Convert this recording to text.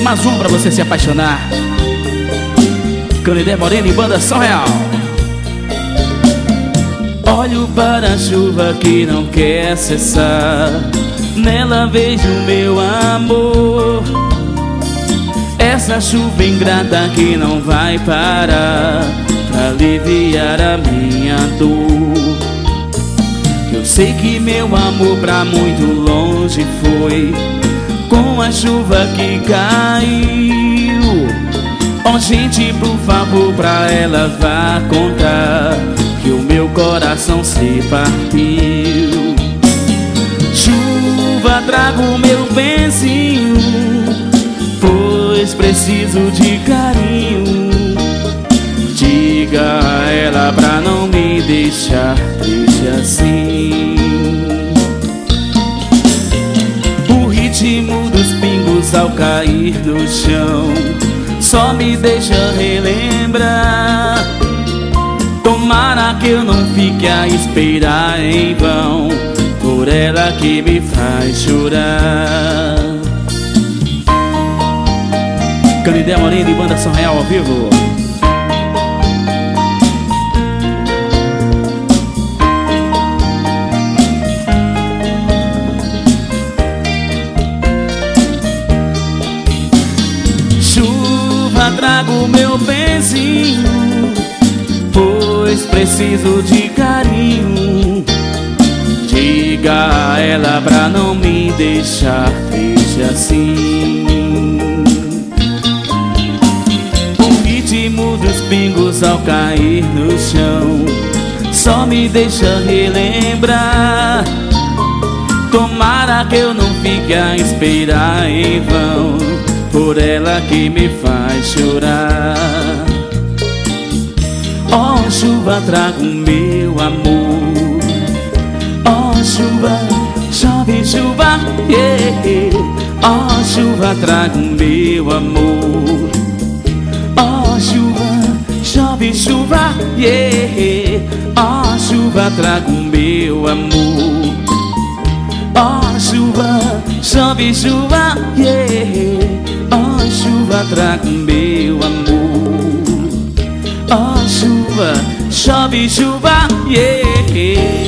Mais um pra você se apaixonar. Canidé Moreno e Banda São Real. Olho para a chuva que não quer cessar, nela vejo meu amor. Essa chuva ingrata que não vai parar pra aliviar a minha dor. Eu sei que meu amor pra muito longe foi com a chuva que caiu. Oh gente, por favor, pra ela vá contar que o meu coração se partiu. Chuva, traga o meu benzinho, pois preciso de carinho. Diga a ela pra não me deixar triste assim. O ritmo dos pingos ao cair no chão só me deixa relembrar. Tomara que eu não fique a esperar em vão por ela que me faz chorar. Canidé Moreno e Banda São Real ao vivo. Chuva, traga o meu benzinho, pois preciso de carinho. Diga a ela pra não me deixar triste assim. O ritmo dos pingos ao cair no chão só me deixa relembrar. Tomara que eu não fique a esperar em vão por ela que me faz chorar. Oh chuva, traga o meu amor. Oh chuva, chove chuva, yeah. Oh chuva, traga o meu amor. Oh chuva, chove chuva, yeah. Oh chuva, traga o meu amor. Oh chuva, chove chuva, yeah. Oh chuva, traga o meu amor. Oh chuva, chove chuva, yeah.